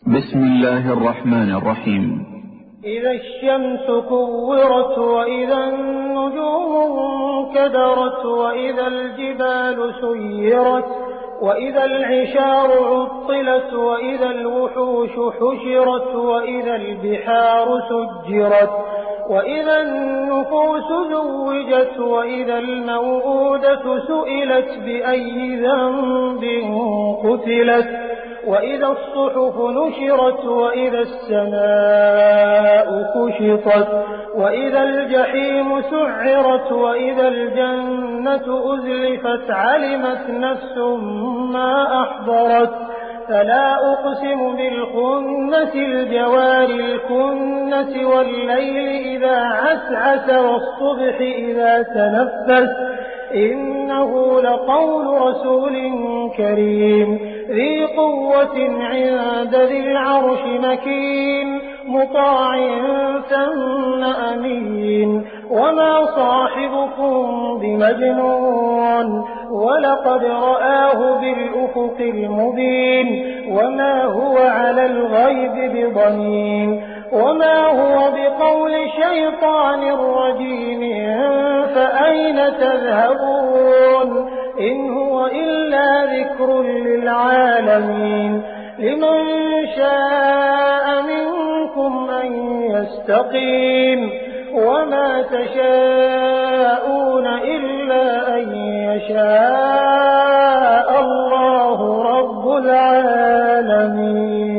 بسم الله الرحمن الرحيم. إذا الشمس كورت وإذا النجوم انكدرت وإذا الجبال سيرت وإذا العشار عطلت وإذا الوحوش حشرت وإذا البحار سجرت وإذا النفوس زوجت وإذا الموءودة سئلت بأي ذنب قتلت وإذا الصحف نشرت وإذا السماء كشطت وإذا الجحيم سعرت وإذا الجنة أزلفت علمت نفس ما أحضرت فلا أقسم بالخنس الجوار الكنس والليل إذا عسعس والصبح إذا تنفس إنه لقول رسول كريم ذي قوة عند ذي العرش مكين مطاع ثم أمين وما صاحبكم بمجنون ولقد رآه بالأفق المبين وما هو على الغيب بضنين وما هو بقول شيطان رجيم فأين تذهبون إن هو إلا ذكر للعالمين لمن شاء منكم أن يستقيم وما تشاءون إلا أن يشاء الله رب العالمين.